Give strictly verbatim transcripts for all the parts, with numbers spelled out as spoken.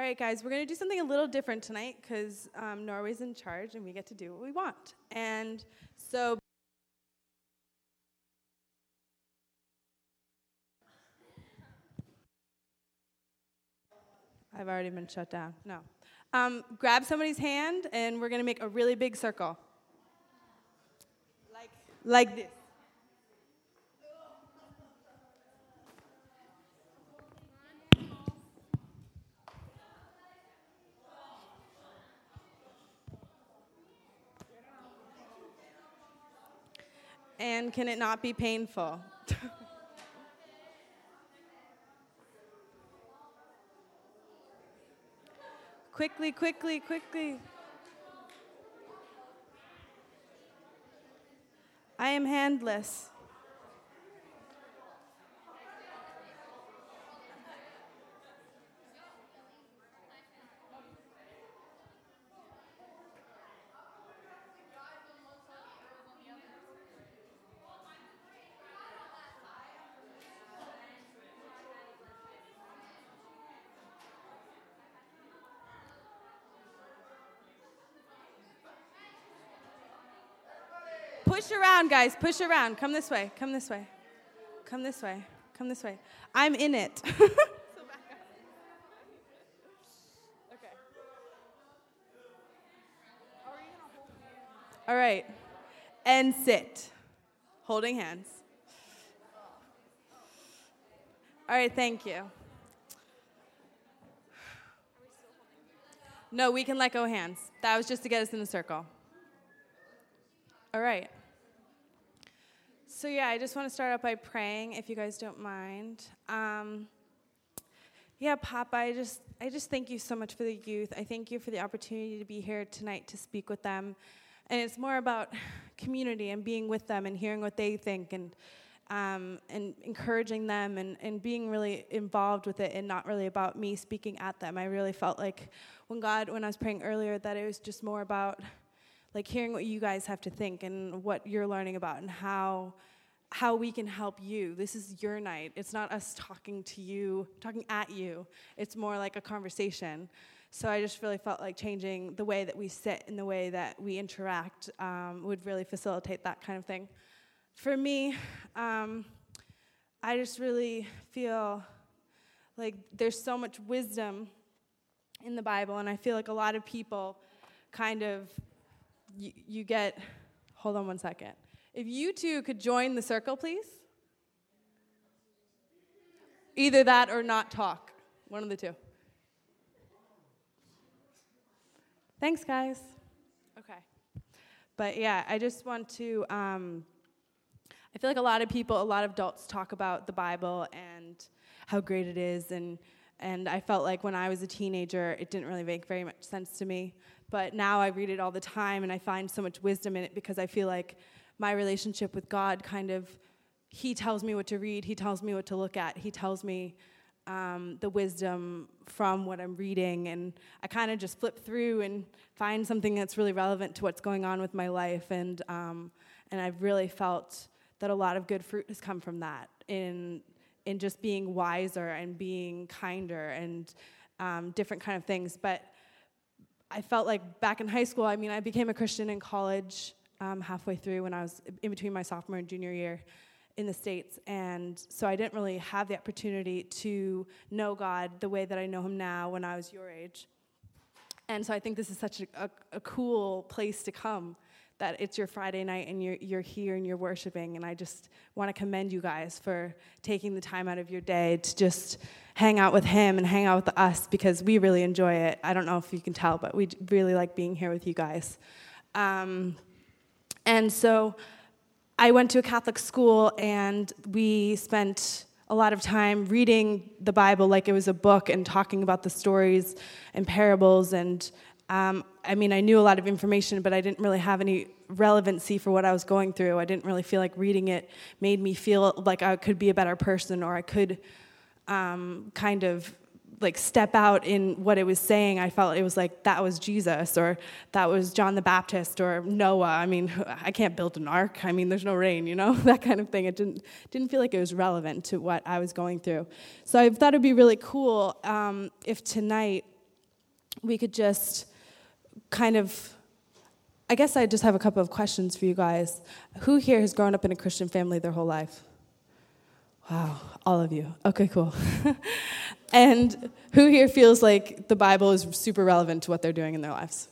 All right, guys, we're going to do something a little different tonight because um, Norway's in charge and we get to do what we want. And so I've already been shut down. No. Um, grab somebody's hand and we're going to make a really big circle. Like, like this. And can it not be painful? Quickly, quickly, quickly. I am handless. Push around, guys. Push around. Come this way. Come this way. Come this way. Come this way. I'm in it. So back up. Okay. How are you gonna hold hands? All right. And sit. Holding hands. All right, thank you. No, we can let go hands. That was just to get us in a circle. All right. So yeah, I just want to start out by praying, if you guys don't mind. Um, yeah, Papa, I just, I just thank you so much for the youth. I thank you for the opportunity to be here tonight to speak with them. And it's more about community and being with them and hearing what they think and um, and encouraging them and, and being really involved with it and not really about me speaking at them. I really felt like when God, when I was praying earlier, that it was just more about like hearing what you guys have to think and what you're learning about and how how we can help you. This is your night. It's not us talking to you, talking at you. It's more like a conversation. So I just really felt like changing the way that we sit and the way that we interact um, would really facilitate that kind of thing. For me, um, I just really feel like there's so much wisdom in the Bible, and I feel like a lot of people kind of, you, you get, hold on one second. If you two could join the circle, please. Either that or not talk. One of the two. Thanks, guys. Okay. But yeah, I just want to, um, I feel like a lot of people, a lot of adults talk about the Bible and how great it is, and and I felt like when I was a teenager, it didn't really make very much sense to me. But now I read it all the time, and I find so much wisdom in it because I feel like my relationship with God kind of, he tells me what to read, he tells me what to look at, he tells me um, the wisdom from what I'm reading, and I kind of just flip through and find something that's really relevant to what's going on with my life, and um, and I've really felt that a lot of good fruit has come from that, in in just being wiser and being kinder and um, different kind of things. But I felt like back in high school, I mean, I became a Christian in college um, halfway through when I was in between my sophomore and junior year in the States. And so I didn't really have the opportunity to know God the way that I know him now when I was your age. And so I think this is such a, a, a cool place to come, that it's your Friday night and you're you're here and you're worshiping. And I just want to commend you guys for taking the time out of your day to just hang out with him and hang out with us, because we really enjoy it. I don't know if you can tell, but we really like being here with you guys. Um, and so I went to a Catholic school, and we spent a lot of time reading the Bible like it was a book and talking about the stories and parables. And um, I mean, I knew a lot of information, but I didn't really have any relevancy for what I was going through. I didn't really feel like reading it made me feel like I could be a better person, or I could um, kind of like step out in what it was saying. I felt it was like that was Jesus, or that was John the Baptist, or Noah. I mean, I can't build an ark. I mean, there's no rain, you know, that kind of thing. It didn't didn't feel like it was relevant to what I was going through. So I thought it'd be really cool um, if tonight we could just kind of, I guess I just have a couple of questions for you guys. Who here has grown up in a Christian family their whole life? Wow, all of you. Okay, cool. And who here feels like the Bible is super relevant to what they're doing in their lives?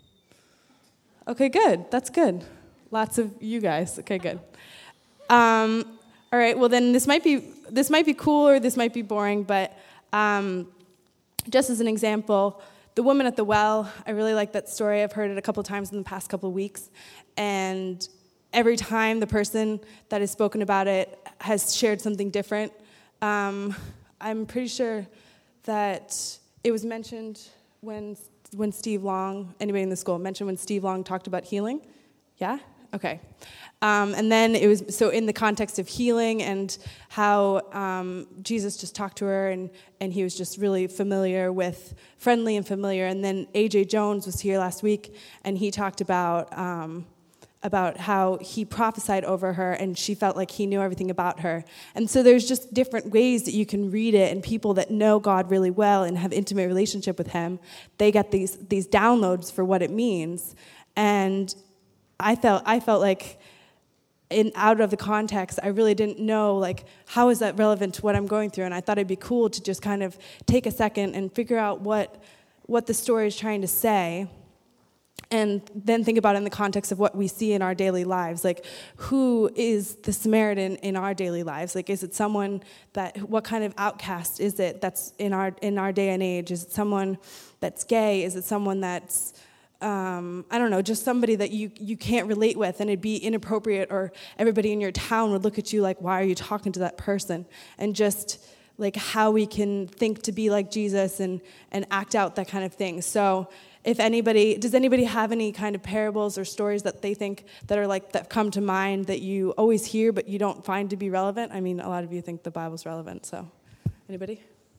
Okay, good. That's good. Lots of you guys. Okay, good. Um, all right. Well, then this might be this might be cool or this might be boring, but um, just as an example, the woman at the well. I really like that story. I've heard it a couple times in the past couple of weeks, and every time the person that has spoken about it has shared something different. Um, I'm pretty sure that it was mentioned when when Steve Long, anybody in the school, mentioned when Steve Long talked about healing. Yeah? Okay. Um, and then it was, so in the context of healing and how um, Jesus just talked to her and, and he was just really familiar with, friendly and familiar. And then A J Jones was here last week and he talked about um, about how he prophesied over her and she felt like he knew everything about her. And so there's just different ways that you can read it, and people that know God really well and have intimate relationship with him, they get these these downloads for what it means. And I felt I felt like in out of the context, I really didn't know, like, how is that relevant to what I'm going through? And I thought it'd be cool to just kind of take a second and figure out what what the story is trying to say. And then think about it in the context of what we see in our daily lives. Like, who is the Samaritan in our daily lives? Like, is it someone that, what kind of outcast is it that's in our in our day and age? Is it someone that's gay? Is it someone that's, um, I don't know, just somebody that you, you can't relate with and it'd be inappropriate, or everybody in your town would look at you like, why are you talking to that person? And just, like, how we can think to be like Jesus and, and act out that kind of thing. So, if anybody, does anybody have any kind of parables or stories that they think that are like, that come to mind that you always hear but you don't find to be relevant? I mean, a lot of you think the Bible's relevant, so. Anybody?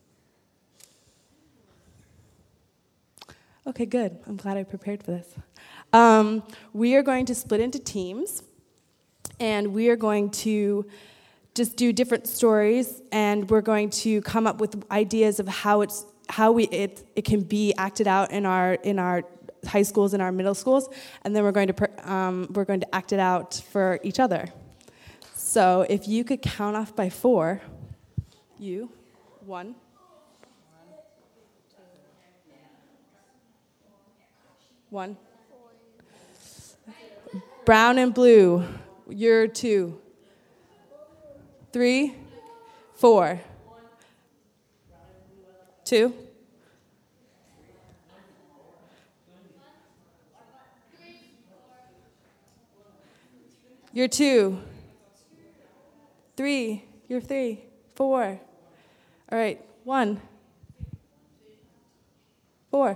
Okay, good. I'm glad I prepared for this. Um, we are going to split into teams, and we are going to just do different stories, and we're going to come up with ideas of how it's how we it, it can be acted out in our in our high schools and our middle schools, and then we're going to um, we're going to act it out for each other. So if you could count off by four, you, one, one, brown and blue, you're two, three, four. Two. You're two. Three. You're three. Four. All right. One. Four.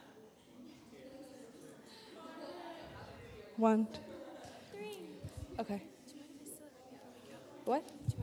One. Okay. What?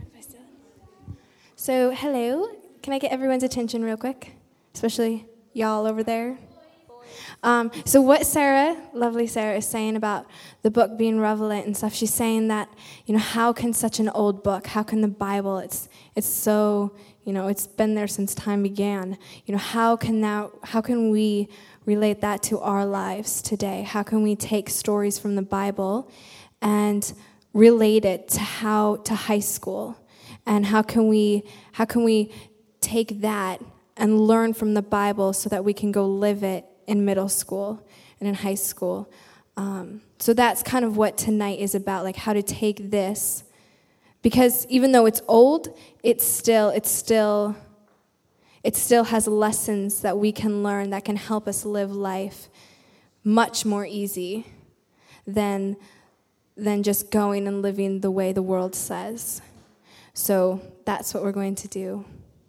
So, hello. Can I get everyone's attention real quick? Especially y'all over there. Um, so what Sarah, lovely Sarah, is saying about the book being relevant and stuff, she's saying that, you know, how can such an old book, how can the Bible, it's it's so, you know, it's been there since time began. You know, how can now, how can we relate that to our lives today? How can we take stories from the Bible and relate it to how, to high school? And how can we, how can we take that and learn from the Bible so that we can go live it in middle school and in high school. Um, so that's kind of what tonight is about, like how to take this, because even though it's old, it's still, it's still, it still has lessons that we can learn that can help us live life much more easy than, than just going and living the way the world says. So that's what we're going to do.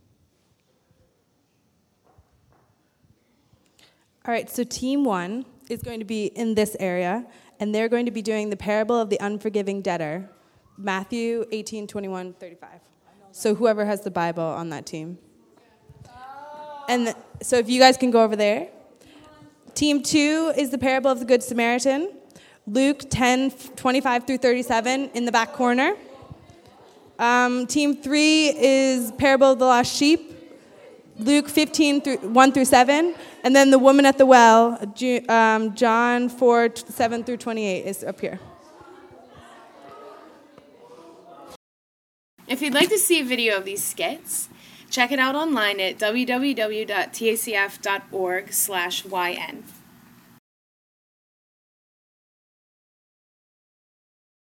All right, so team one is going to be in this area, and they're going to be doing the parable of the unforgiving debtor, Matthew eighteen, twenty-one, thirty-five. So whoever has the Bible on that team. And th- so if you guys can go over there. Team two is the parable of the Good Samaritan, Luke ten, twenty-five through thirty-seven in the back corner. Um, team three is parable of the lost sheep, Luke fifteen, through, one through seven. And then the woman at the well, Ju- um, John four, seven through twenty-eight is up here. If you'd like to see a video of these skits, check it out online at w w w dot t a c f dot org slash y n.